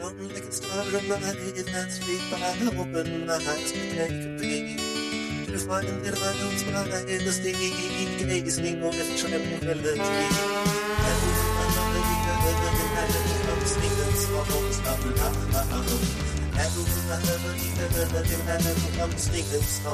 Don't like a star in my eyes, that sweet, but I open my eyes to take a peek. To find that I don't smile, the stage, gazing on this tranquility. And I'm sleeping, so I'm stopping out. I'm sleeping, so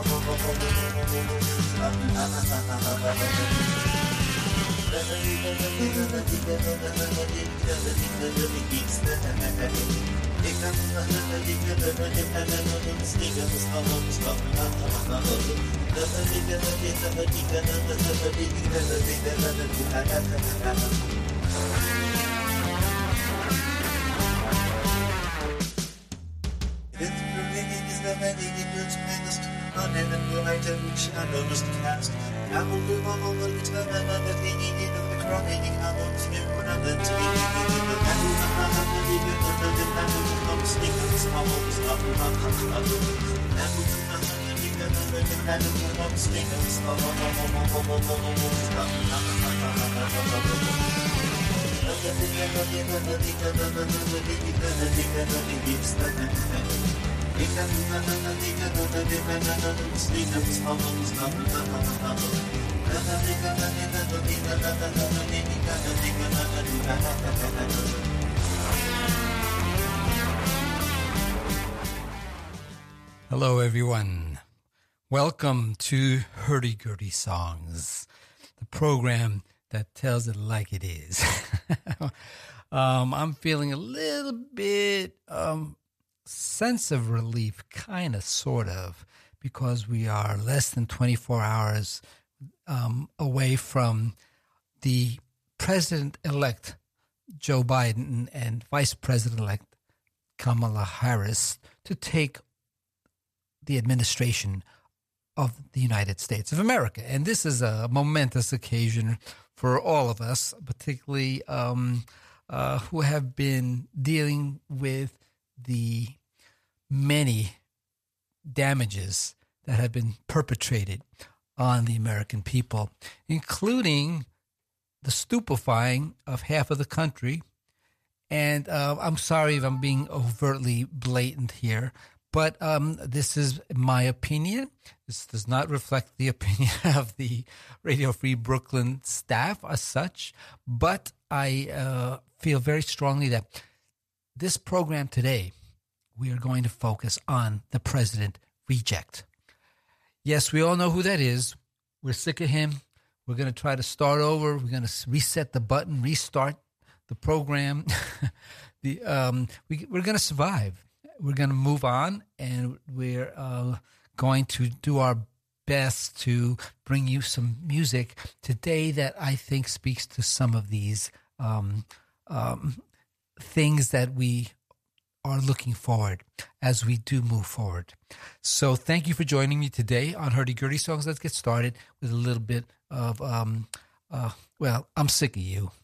shadows cast. I will live all the eternity of the crying out of humanity. I'm sleeping, Hello, everyone. Welcome to Hurdy-Gurdy Songs, the program that tells it like it is. I'm feeling a little bit sense of relief, kind of, sort of, because we are less than 24 hours away from the President-elect Joe Biden and Vice President-elect Kamala Harris to take the administration of the United States of America. And this is a momentous occasion for all of us, particularly who have been dealing with the many damages that have been perpetrated on the American people, including the stupefying of half of the country. And I'm sorry if I'm being overtly blatant here, but this is my opinion. This does not reflect the opinion of the Radio Free Brooklyn staff as such, but I feel very strongly that this program today, we are going to focus on the president reject. Yes, we all know who that is. We're sick of him. We're going to try to start over. We're going to reset the button, restart the program. We're going to survive. We're going to move on, and we're going to do our best to bring you some music today that I think speaks to some of these things that we are looking forward as we do move forward. So thank you for joining me today on Hurdy-Gurdy Songs. Let's get started with a little bit of, I'm sick of you.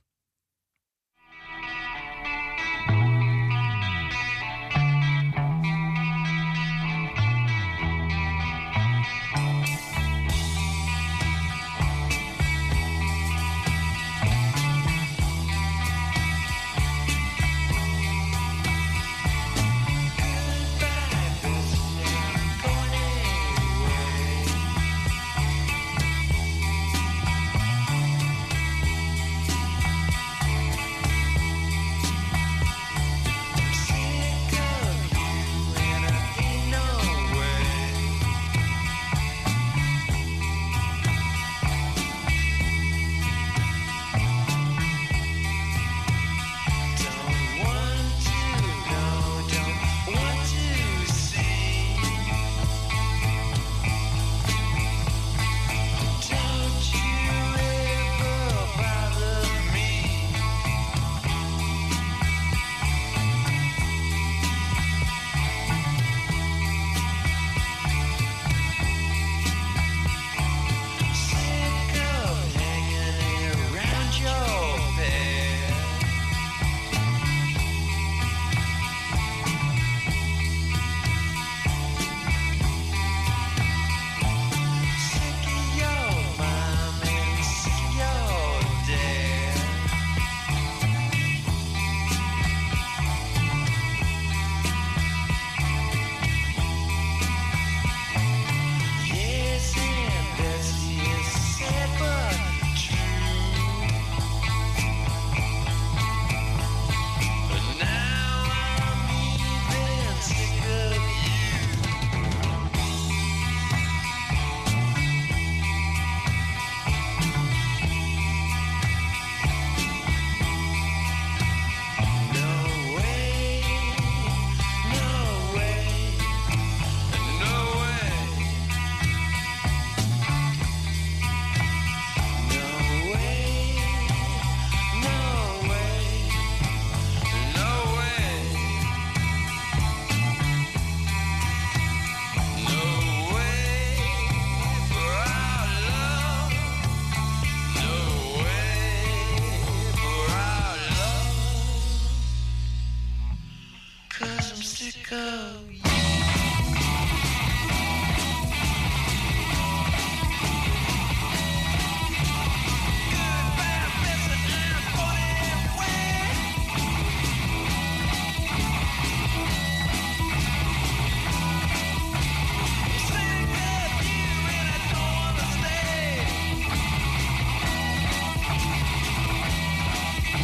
'cause I'm sick of you.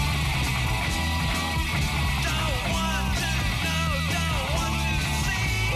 Don't want to know, don't want to see.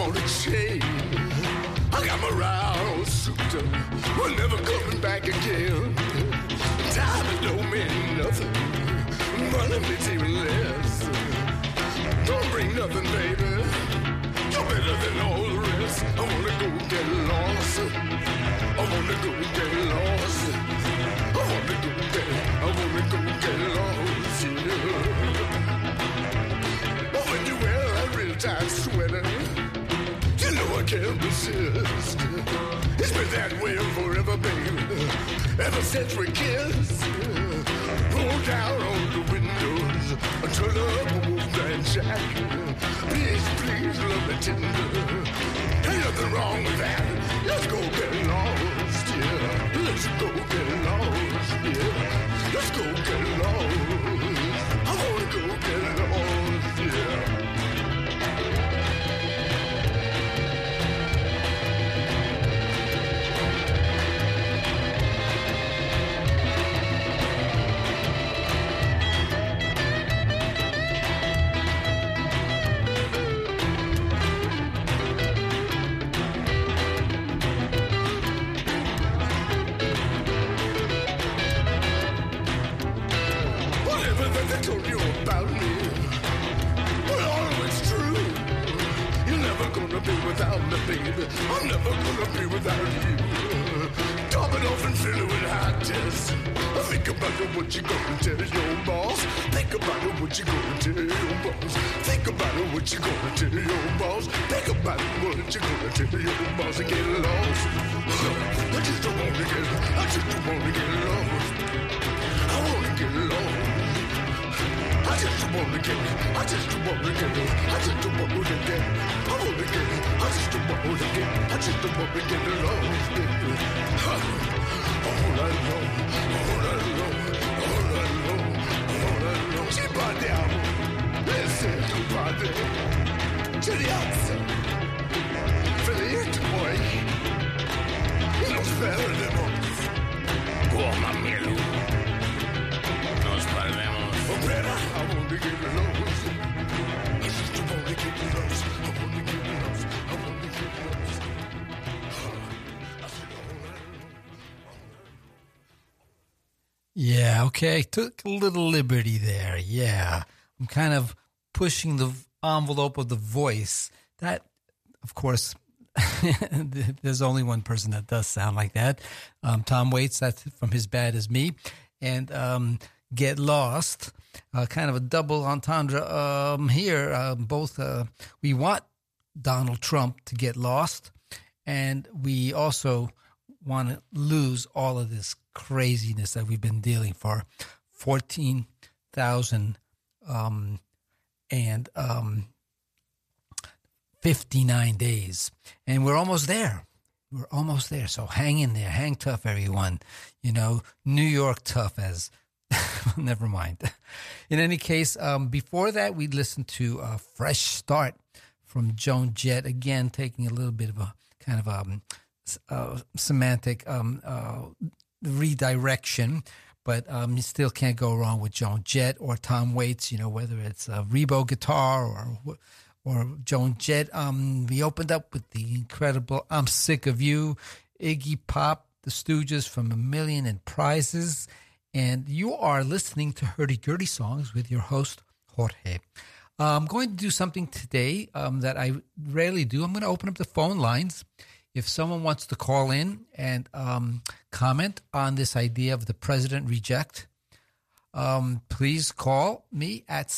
on a chain. I got my round souped up. We're never coming back again. Time don't mean nothing. Money means even less. Don't bring nothing, baby. You're better than all the rest. I wanna go get lost. I wanna go get lost. I wanna go get lost, yeah. But when you wear that real tight sweater, you know I can't resist. It's been that way forever, baby. Ever since we kissed. Roll down on the windows, turn up a Wolfman Jack. Please, please, love me tender. Ain't nothing wrong with that. Let's go get lost, yeah. Let's go get lost, yeah. Let's go get lost. I wanna go get lost, yeah. They told you about me, but all it's true. You're never gonna be without me, baby. I'm never gonna be without you. Top it off and fill it with hot tests. Think about it, what you gonna tell your boss. Think about it, what you gonna tell your boss. Think about it, what you gonna tell your boss. Think about it, what you gonna tell your boss. And get lost. I just don't wanna get lost. I wanna get lost. I just wanna get lost. I just wanna get lost. I just wanna get lost. All night long. Ci parliamo, listen to party. Ce li alza. Felice poi. Non perdemos. Come a melo. Nos perdemos. Opera, I want to get lost. I just want to get lost. I want to get lost. I want to get lost. Yeah, okay. Took a little liberty there. Yeah. I'm kind of pushing the envelope of the voice. That, of course, there's only one person that does sound like that. Tom Waits, that's from His Bad As Me. And Get Lost, kind of a double entendre here. Both, we want Donald Trump to get lost, and we also want to lose all of this craziness that we've been dealing for 59 days. And we're almost there. We're almost there. So hang in there. Hang tough, everyone. You know, New York tough as... Never mind. In any case, before that, we listened to a Fresh Start from Joan Jett. Again, taking a little bit of a kind of semantic redirection, but you still can't go wrong with Joan Jett or Tom Waits, you know, whether it's a Rebo guitar or Joan Jett. We opened up with the incredible I'm Sick of You, Iggy Pop, the Stooges from A Million and Prizes, and you are listening to Hurdy Gurdy Songs with your host, Jorge. I'm going to do something today that I rarely do. I'm going to open up the phone lines. If someone wants to call in and comment on this idea of the president reject, please call me at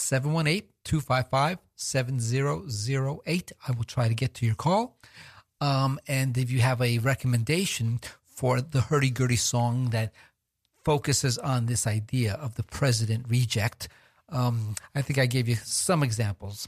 718-255-7008. I will try to get to your call. And if you have a recommendation for the hurdy-gurdy song that focuses on this idea of the president reject, I think I gave you some examples.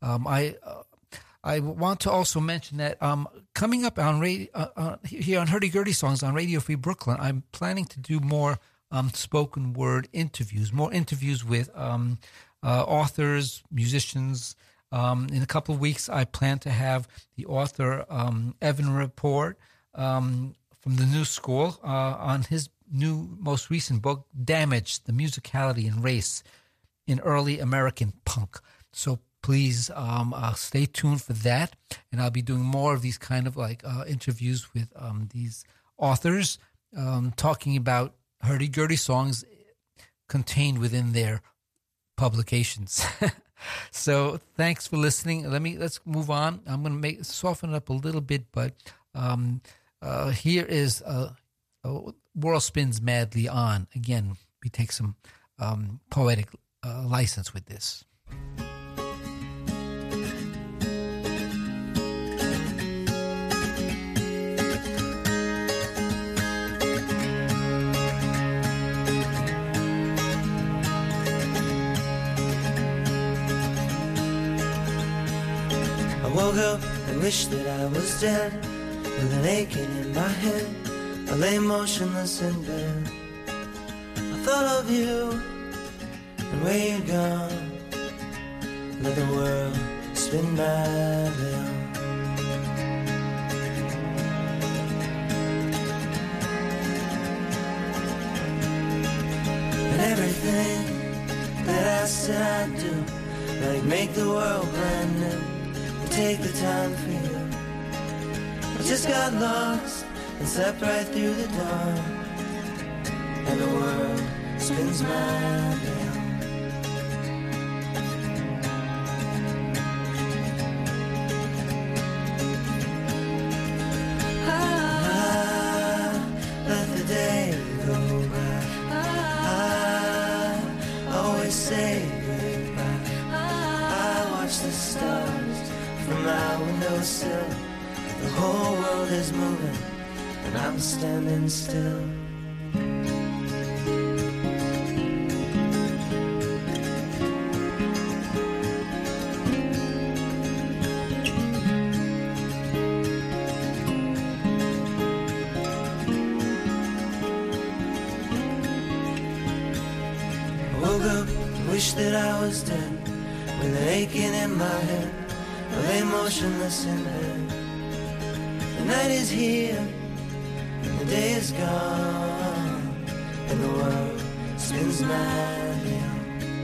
I want to also mention that coming up on here on Hurdy Gurdy Songs on Radio Free Brooklyn, I'm planning to do more spoken word interviews, more interviews with authors, musicians. In a couple of weeks, I plan to have the author Evan Report from the New School on his most recent book, Damage, the Musicality and Race in Early American Punk. So please stay tuned for that. And I'll be doing more of these kind of like interviews with these authors talking about hurdy-gurdy songs contained within their publications. So thanks for listening. Let's move on. I'm going to soften it up a little bit, but here is World Spins Madly On. Again, we take some poetic license with this. I woke up and wished that I was dead, with an aching in my head. I lay motionless in bed. I thought of you and where you'd gone. Let the world spin madly on. And everything that I said I'd do, like make the world brand new, take the time for you. I just got lost and slept right through the dawn, and the world spins madly on. Let the day go by. I always say goodbye. I watch the stars from my windowsill. The whole world is moving and I'm standing still. I woke up, wished that I was dead, with an aching in my head. I lay motionless in bed. The night is here, and the day is gone, and the world spins madly on.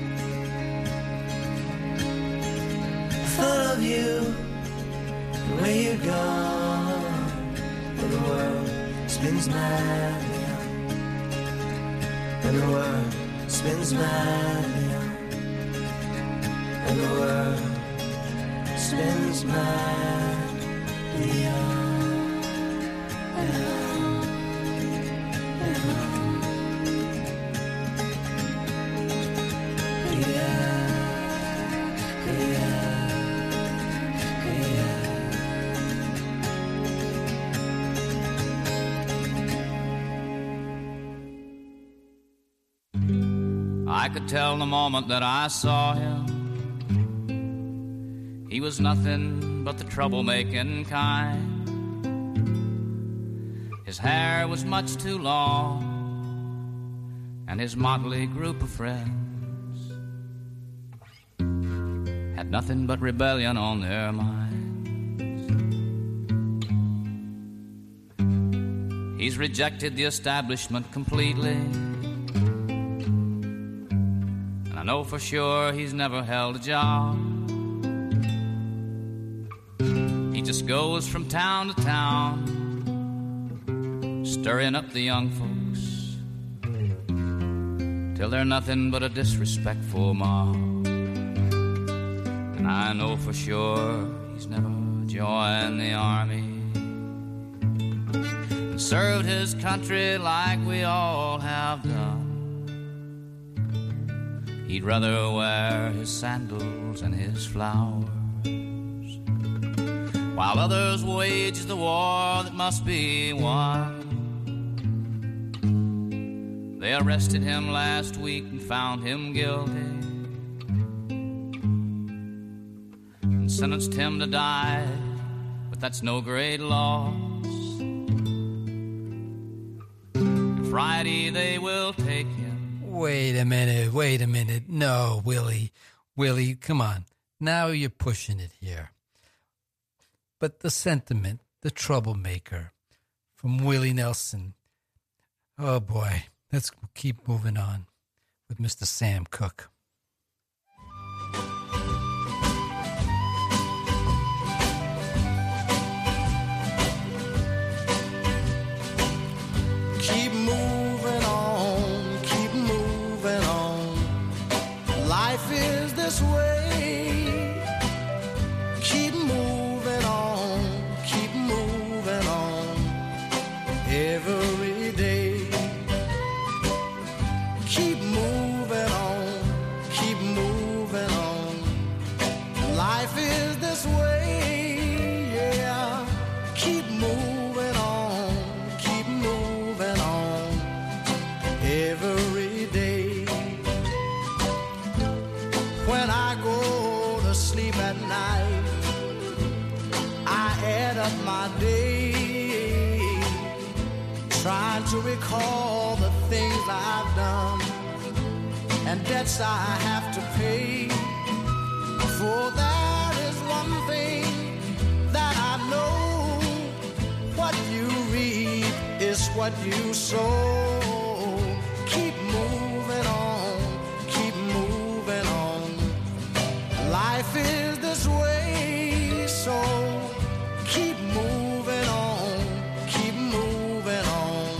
I thought of you, and where you're gone, and the world spins madly on, and the world spins madly on, and the world spins madly on. I could tell the moment that I saw him, he was nothing but the troublemaking kind. His hair was much too long, and his motley group of friends had nothing but rebellion on their minds. He's rejected the establishment completely, and I know for sure he's never held a job. He just goes from town to town, stirring up the young folks till they're nothing but a disrespectful mob. And I know for sure he's never joined the army and served his country like we all have done. He'd rather wear his sandals and his flowers while others wage the war that must be won. They arrested him last week and found him guilty and sentenced him to die, but that's no great loss. Friday they will take him. Wait a minute. No, Willie, come on. Now you're pushing it here. But the sentiment, the troublemaker from Willie Nelson. Oh boy, let's keep moving on with Mr. Sam Cooke. at my day, trying to recall the things I've done and debts I have to pay. For there is one thing that I know, what you reap is what you sow. Keep moving on, keep moving on. Life is this way, so keep moving on, keep moving on.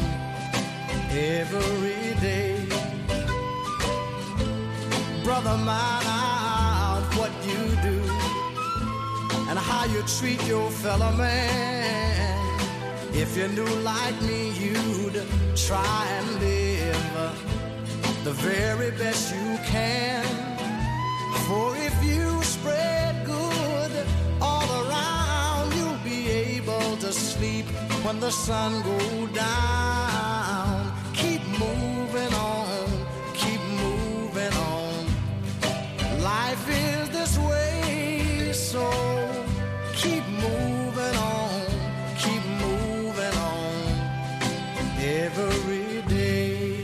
Every day, brother, mind out what you do and how you treat your fellow man. If you knew like me, you'd try and live the very best you can. For if you spread good all around, you'll be able to sleep when the sun goes down. Keep moving on, keep moving on. Life is this way, so keep moving on, keep moving on every day.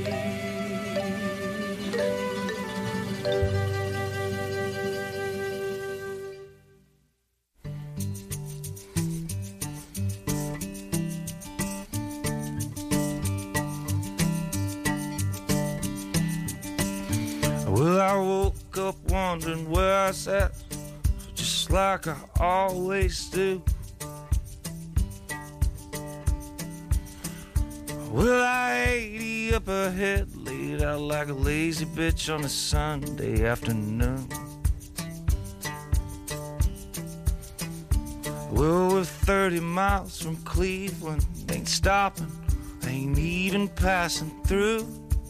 Well, I woke up wondering where I sat, just like I always do. Well, I 80 up ahead, laid out like a lazy bitch on a Sunday afternoon. Well, we're 30 miles from Cleveland, ain't stopping, ain't even passing through.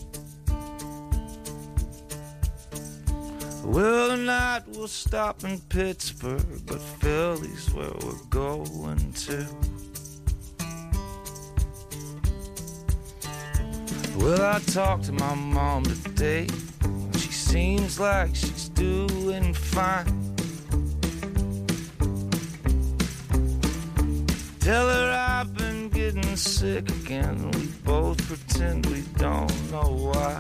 Well, tonight we'll stop in Pittsburgh, but Philly's where we're going to. Well, I talked to my mom today, she seems like she's doing fine. Tell her I've been getting sick again, we both pretend we don't know why.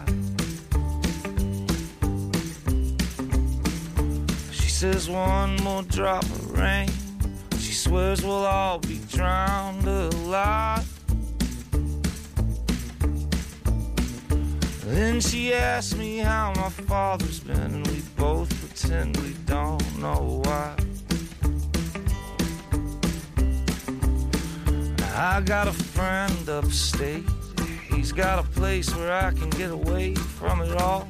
She says one more drop of rain, she swears we'll all be drowned alive. Then she asked me how my father's been, and we both pretend we don't know why. I got a friend upstate, he's got a place where I can get away from it all.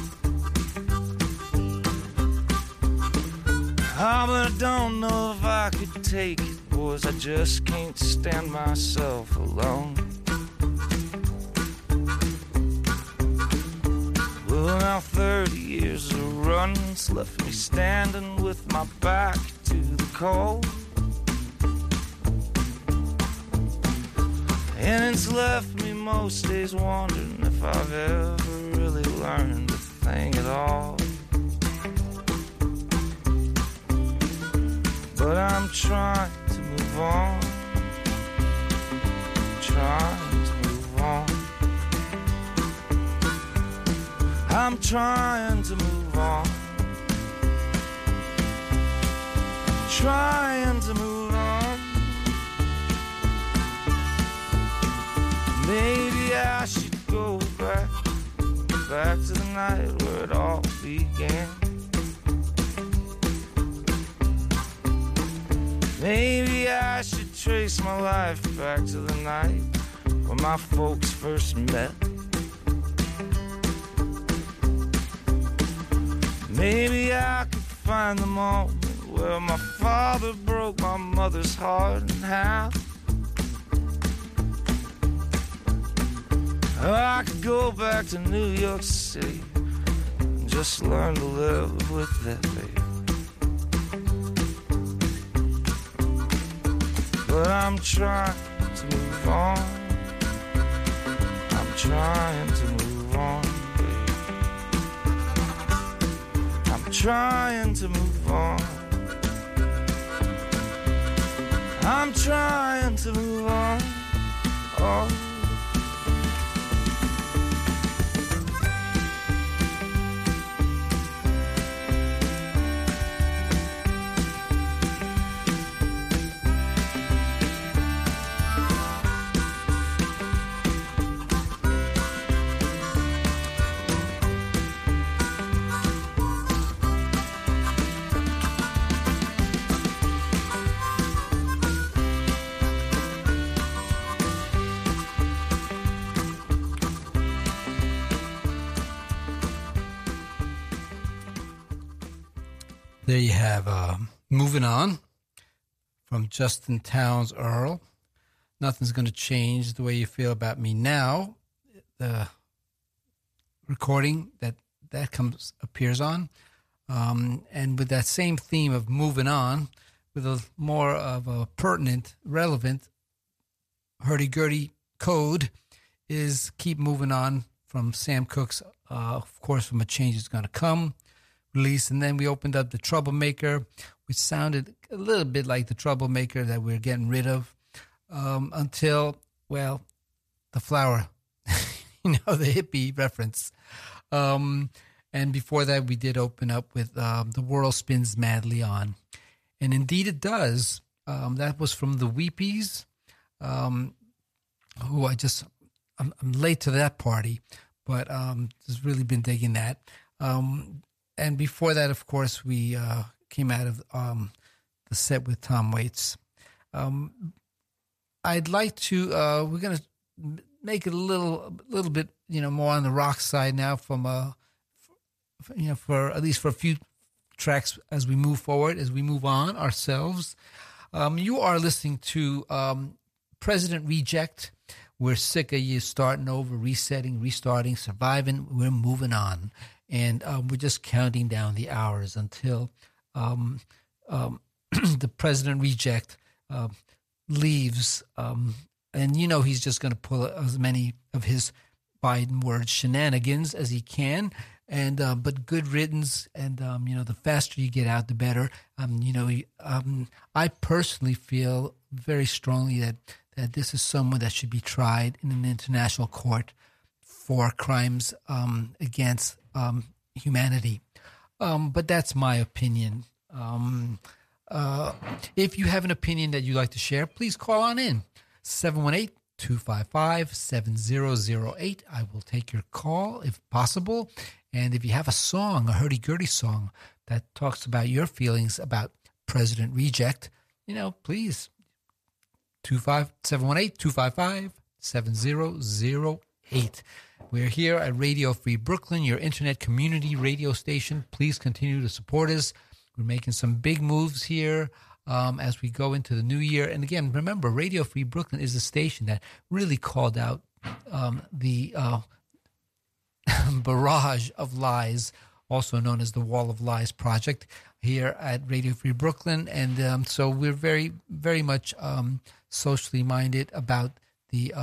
But I don't know if I could take it, boys, I just can't stand myself alone. Well, now 30 years of run's left me standing with my back to the cold. And it's left me most days wondering if I've ever really learned a thing at all. But I'm trying to move on, trying to move on. I'm trying to move on, trying to move on. Maybe I should go back to the night where it all began. Maybe I should trace my life back to the night when my folks first met. Maybe I could find the moment where my father broke my mother's heart in half. Or I could go back to New York City and just learn to live with that baby. But I'm trying to move on, I'm trying to move on, baby. I'm trying to move on, I'm trying to move on. Oh. There you have Moving On from Justin Townes Earl. Nothing's going to change the way you feel about me now. The recording that appears on. And with that same theme of moving on, with a more of a pertinent, relevant, hurdy-gurdy code is Keep Moving On from Sam Cooke's, of course, From a Change Is Gonna Come release. And then we opened up the Troublemaker, which sounded a little bit like the Troublemaker that we're getting rid of until, well, the flower, the hippie reference. And before that, we did open up with The World Spins Madly On. And indeed it does. That was from the Weepies, who I'm late to that party, but just really been digging that. And before that, of course, we came out of the set with Tom Waits. I'd like to, we're going to make it a little bit, more on the rock side now from, for at least for a few tracks as we move forward, as we move on ourselves. You are listening to President Reject. We're sick of you starting over, resetting, restarting, surviving. We're moving on. And we're just counting down the hours until the President Reject leaves. And he's just going to pull as many of his Biden word shenanigans as he can. And but good riddance, and the faster you get out, the better. I personally feel very strongly that this is someone that should be tried in an international court for crimes against humanity. But that's my opinion. If you have an opinion that you'd like to share, please call on in 718-255-7008. I will take your call if possible. And if you have a song, a hurdy-gurdy song that talks about your feelings about President Reject, please, 718-255-7008. We're here at Radio Free Brooklyn, your internet community radio station. Please continue to support us. We're making some big moves here as we go into the new year. And again, remember, Radio Free Brooklyn is a station that really called out the barrage of lies, also known as the Wall of Lies Project, here at Radio Free Brooklyn. And so we're very, very much socially minded about the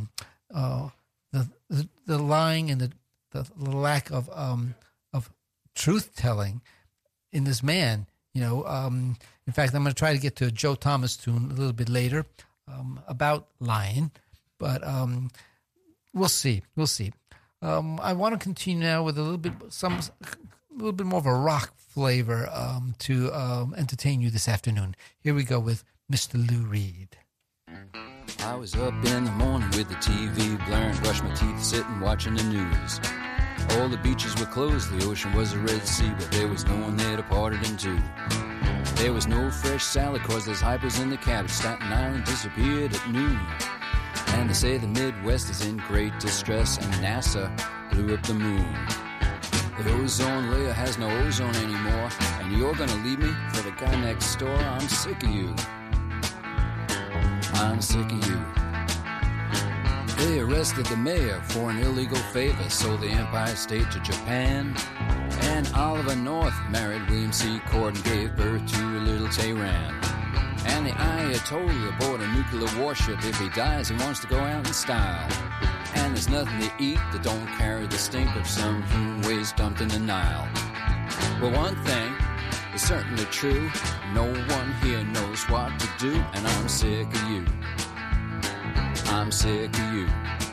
lying and the lack of truth telling in this man. In fact, I'm going to try to get to a Joe Thomas tune a little bit later about lying, but we'll see. I want to continue now with a little bit more of a rock flavor to entertain you this afternoon. Here we go with Mr. Lou Reed. I was up in the morning with the TV blaring, brushed my teeth, sitting watching the news. All the beaches were closed, the ocean was a Red Sea, but there was no one there to part it in two. There was no fresh salad, cause there's hypers in the cabbage. Staten Island disappeared at noon. And they say the Midwest is in great distress, and NASA blew up the moon. The ozone layer has no ozone anymore, and you're gonna leave me for the guy next door? I'm sick of you. I'm sick of you. They arrested the mayor for an illegal favor, sold the Empire State to Japan. And Oliver North married William C. Cord and gave birth to a little Tehran. And the Ayatollah aboard a nuclear warship. If he dies, he wants to go out in style. And there's nothing to eat that don't carry the stink of some human waste dumped in the Nile. Well, one thing is certainly true. No one here knows what to do do, and I'm sick of you. I'm sick of you.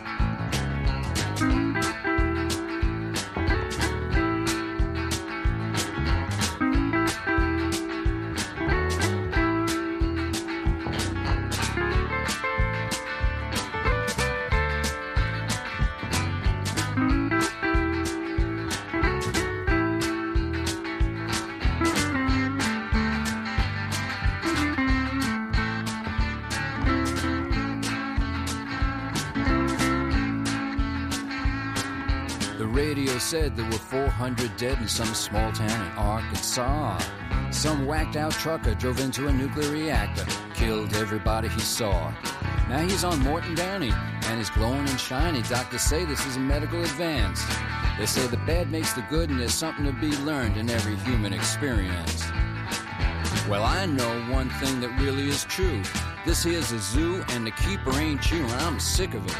Said there were 400 dead in some small town in Arkansas. Some whacked out trucker drove into a nuclear reactor, killed everybody he saw. Now he's on Morton Downey and he's glowing and shiny. Doctors say this is a medical advance. They say the bad makes the good and there's something to be learned in every human experience. Well, I know one thing that really is true. This here's a zoo and the keeper ain't you, and I'm sick of it.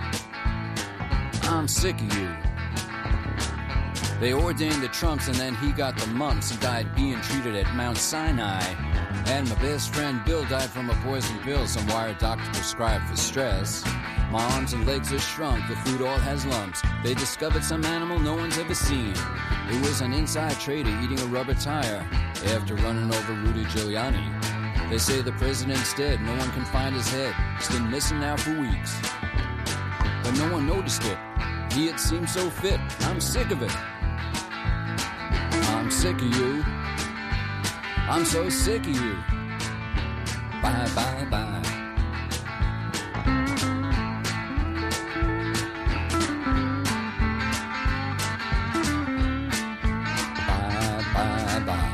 I'm sick of you. They ordained the Trumps and then he got the mumps. He died being treated at Mount Sinai. And my best friend Bill died from a poison pill some wire doctor prescribed for stress. My arms and legs are shrunk, the food all has lumps. They discovered some animal no one's ever seen. It was an inside trader eating a rubber tire after running over Rudy Giuliani. They say the president's dead, no one can find his head. He's been missing now for weeks. But no one noticed it. He had seemed so fit. I'm sick of it. I'm sick of you. I'm so sick of you. Bye, bye, bye. Bye, bye, bye.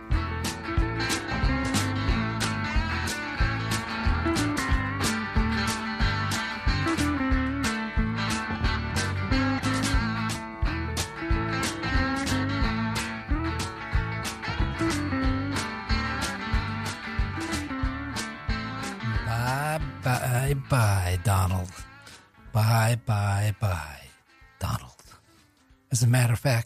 Bye, Donald. Bye, bye, bye, Donald. As a matter of fact,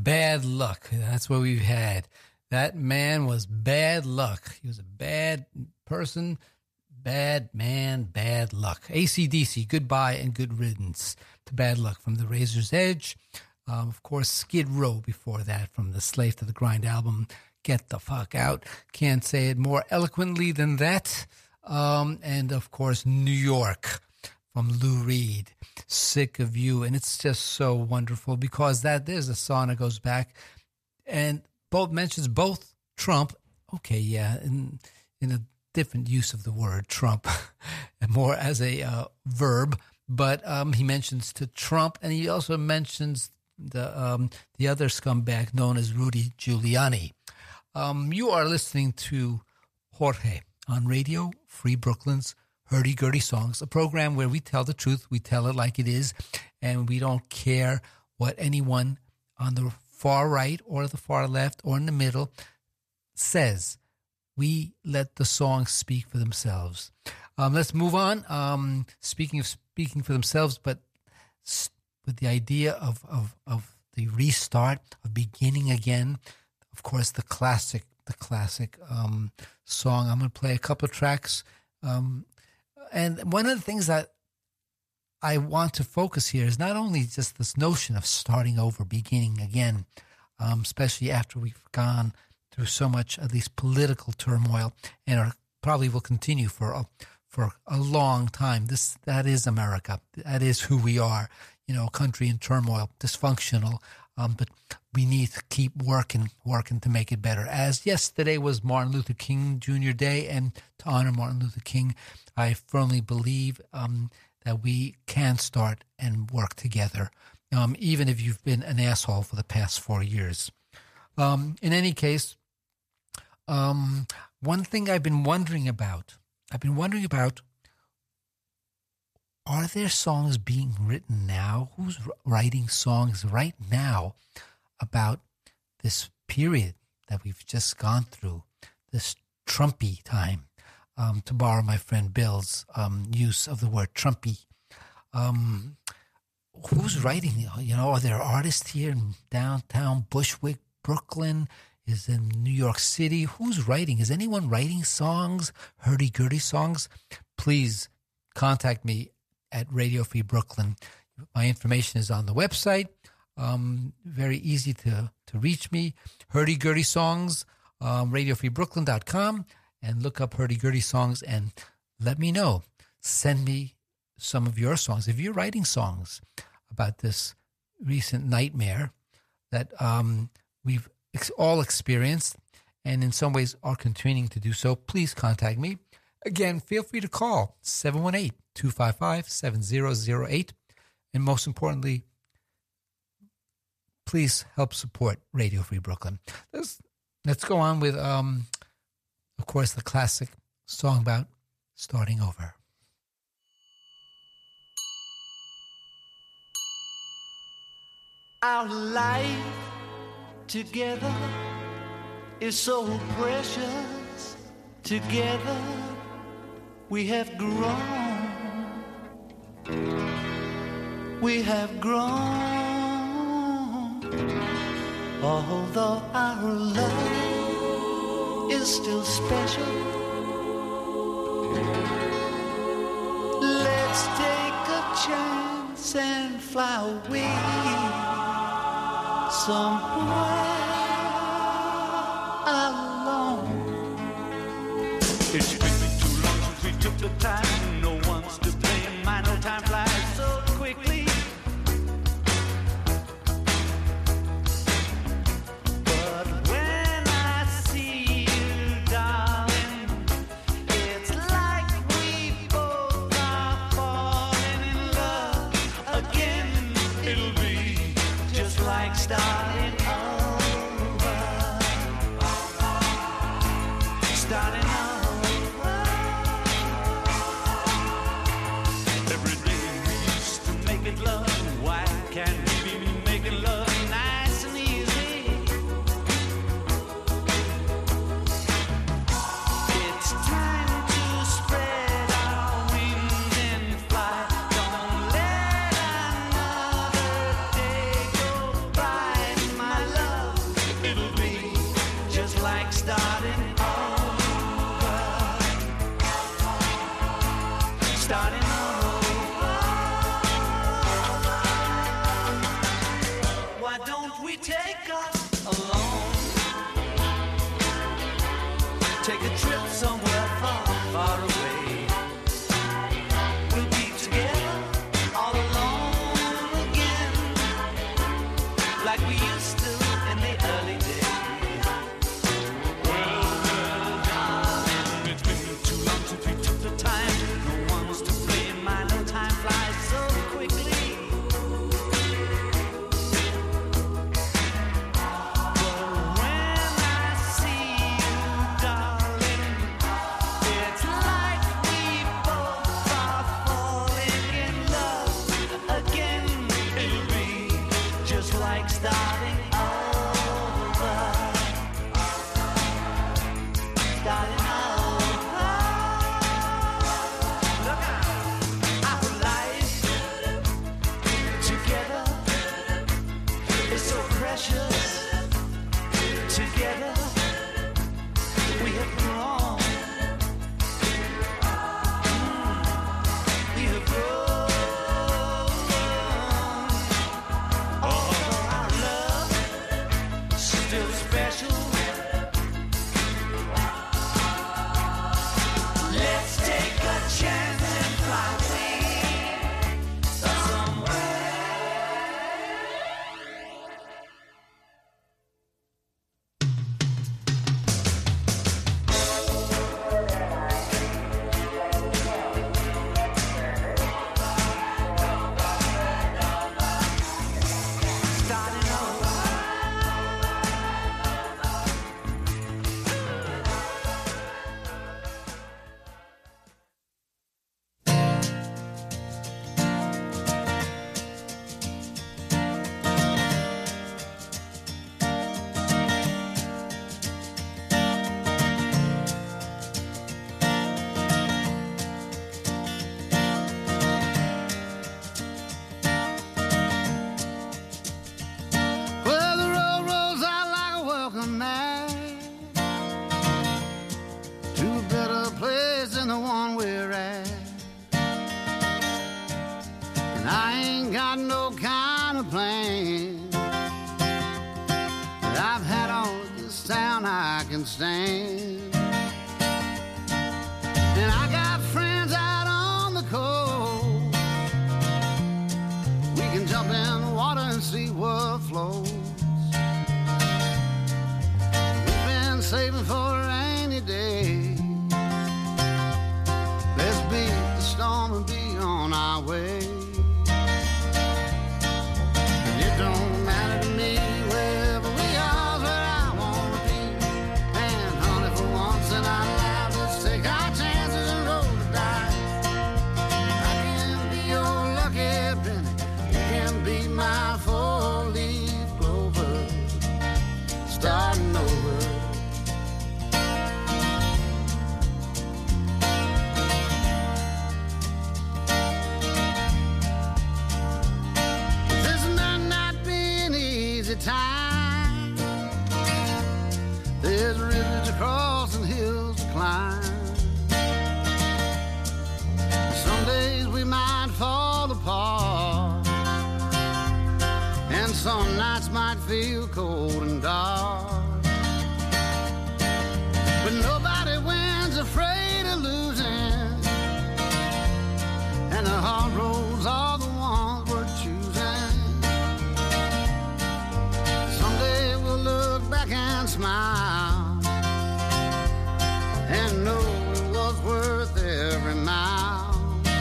Bad Luck. That's what we've had. That man was bad luck. He was a bad person, bad man, bad luck. AC/DC, goodbye and good riddance to Bad Luck from the Razor's Edge. Of course, Skid Row before that from the Slave to the Grind album, Get the Fuck Out. Can't say it more eloquently than that. And of course, New York from Lou Reed, Sick of You. And it's just so wonderful because there's a song that goes back and both mentions both Trump. Okay, yeah, in a different use of the word Trump, and more as a verb. But he mentions to Trump, and he also mentions the other scumbag known as Rudy Giuliani. You are listening to Jorge on Radio Free Brooklyn's Hurdy-Gurdy Songs, a program where we tell the truth, we tell it like it is, and we don't care what anyone on the far right or the far left or in the middle says. We let the songs speak for themselves. Let's move on. Speaking of speaking for themselves, but with the idea of the restart, of beginning again. Of course, the classic song. I'm going to play a couple of tracks. And one of the things that I want to focus here is not only just this notion of starting over, beginning again, especially after we've gone through so much, at least political turmoil, and probably will continue for a long time. That is America. That is who we are. A country in turmoil, dysfunctional, but we need to keep working to make it better. As yesterday was Martin Luther King Jr. Day, and to honor Martin Luther King, I firmly believe that we can start and work together, even if you've been an asshole for the past 4 years. In any case, one thing I've been wondering about, are there songs being written now? Who's writing songs right now about this period that we've just gone through, this Trumpy time? To borrow my friend Bill's use of the word Trumpy. Who's writing? Are there artists here in downtown Bushwick, Brooklyn? Is in New York City? Who's writing? Is anyone writing songs, hurdy-gurdy songs? Please contact me at Radio Free Brooklyn. My information is on the website. Very easy to reach me. Hurdy-gurdy songs, radiofreebrooklyn.com. And look up Hurdy-Gurdy Songs and let me know. Send me some of your songs. If you're writing songs about this recent nightmare that we've all experienced and in some ways are continuing to do so, please contact me. Again, feel free to call 718-255-7008. And most importantly, please help support Radio Free Brooklyn. Let's go on with... of course, the classic song about starting over. Our life together is so precious. Together we have grown. We have grown. Although our love is still special. Let's take a chance and fly away somewhere alone. It's been too long since we took the time. No one's to blame. I know time flies so quickly. starting over. Why don't we take us alone? Take a trip somewhere far, far away. We'll be together all alone again, like we used to in the early days. Well, darling, it's been too long since we took the time. No one's to blame, I know time flies so quickly. Starting over, starting over. Look out, our life together is so precious. Together we have grown. We have grown. Still special. Let's take a chance and fly away somewhere. Starting over. Well, the road rolls out like a welcome mat to a better place than the one we're at. And I ain't got no kind of plan that I've had all of this town I can stand. And I got friends out on the coast. We can jump in the water and see what flows. We've been saving for a rainy day. Let's beat the storm and be on our way. And it don't matter to me wherever we are, where I wanna be. And honey, for once in our lives, let's take our chances and roll the dice. I can be your lucky penny, you can be my four-leaf clover, starting over. This might not be an easy time. There's rivers to cross and hills to climb. Some days we might fall apart, and some nights might feel cold and dark. But nobody wins afraid of losing, and the hard roads are the ones we're choosing. Someday we'll look back and smile and know it was worth every mile.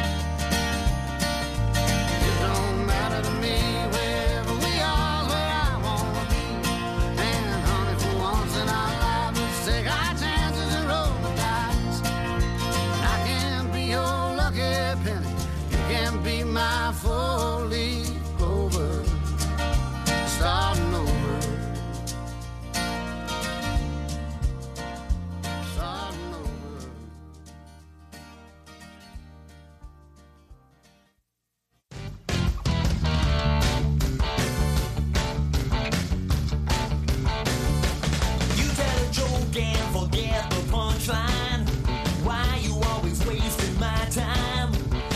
It don't matter to me wherever we are, where I wanna be. And honey, for once in our lives, let's take our chances and roll the dice. I can be your lucky penny, you can be my four-leaf clover, starting over. Starting over. You tell a joke and forget the punchline. Why you always wasting my time?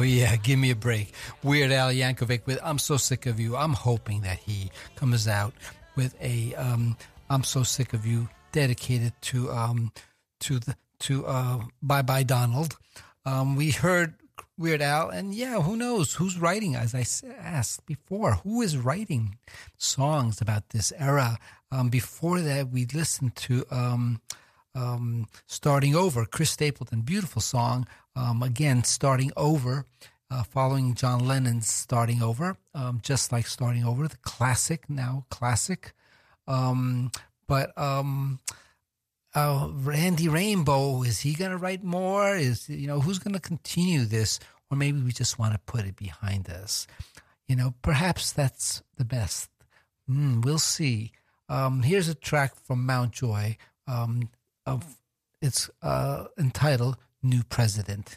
yeah, give me a break. Weird Al Yankovic with I'm So Sick of You. I'm hoping that he comes out with a I'm So Sick of You dedicated to Bye Bye Donald. We heard Weird Al, and yeah, who knows who's writing? As I asked before, who is writing songs about this era? Before that, we listened to Starting Over, Chris Stapleton, beautiful song. Again, Starting Over, following John Lennon's Starting Over, just like Starting Over, the classic, now classic. Randy Rainbow, is he going to write more? Who's going to continue this? Or maybe we just want to put it behind us. Perhaps that's the best. We'll see. Here's a track from Mountjoy. It's entitled New President.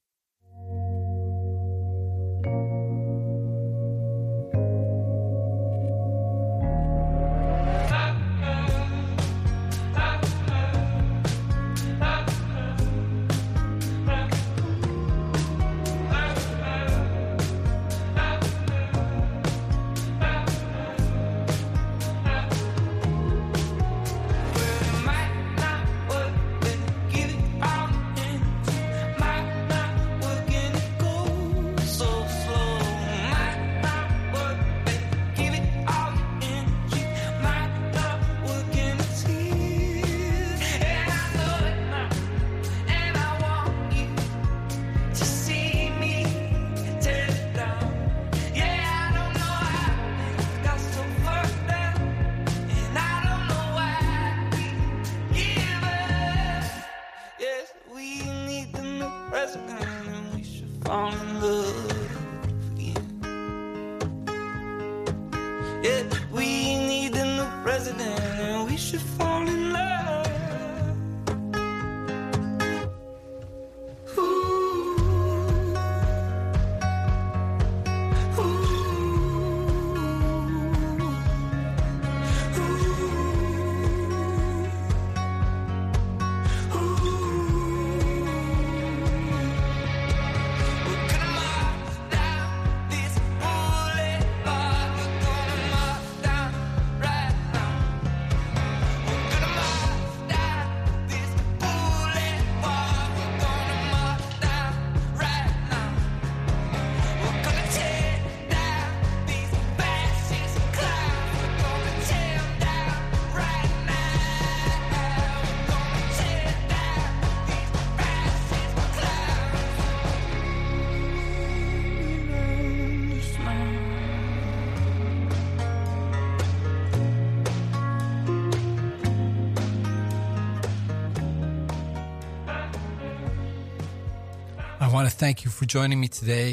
I want to thank you for joining me today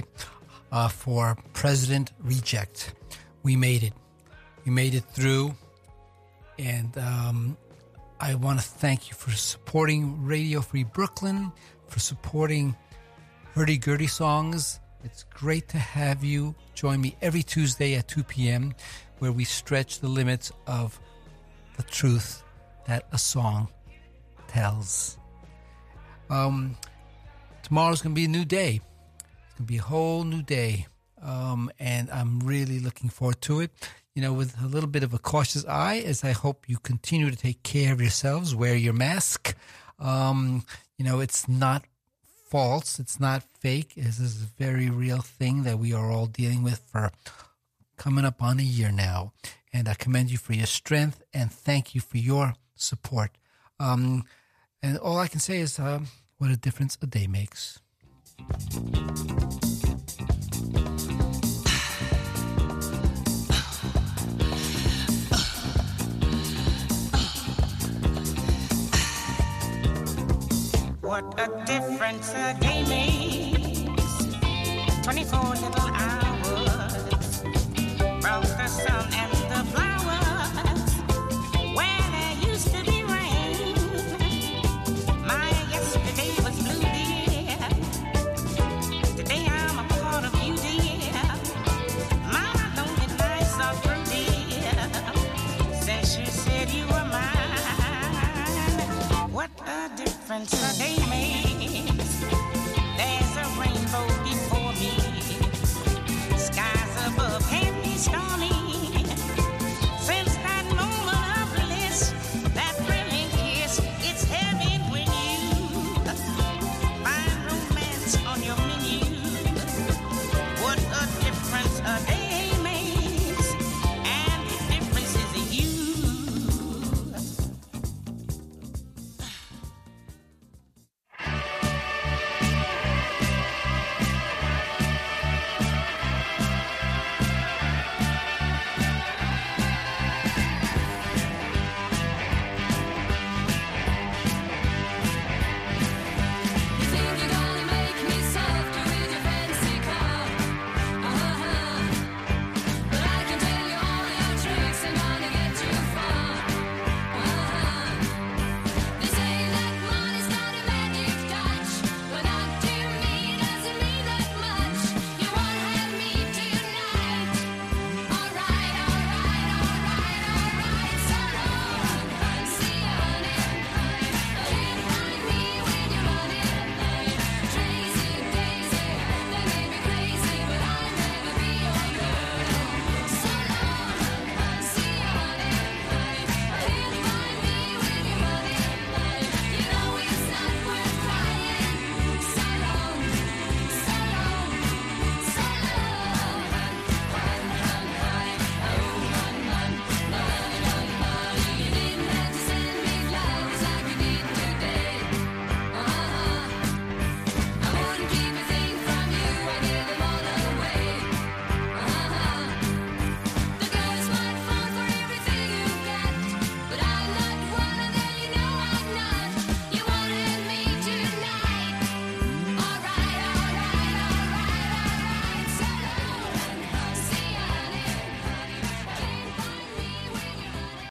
for President Reject. We made it. We made it through. And I want to thank you for supporting Radio Free Brooklyn, for supporting hurdy-gurdy songs. It's great to have you join me every Tuesday at 2 p.m. where we stretch the limits of the truth that a song tells. Tomorrow's going to be a new day. It's going to be a whole new day. And I'm really looking forward to it. With a little bit of a cautious eye, as I hope you continue to take care of yourselves, wear your mask. It's not false. It's not fake. This is a very real thing that we are all dealing with for coming up on a year now. And I commend you for your strength and thank you for your support. And all I can say is what a difference a day makes. What a difference a day makes. 24 little hours brought the sun and the flowers where there used to be rain. My yesterday was blue, dear. Today I'm a part of you, dear. My lonely nights are through, dear, since you said you were mine. What a difference a day makes. There's a rainbow before me, stars.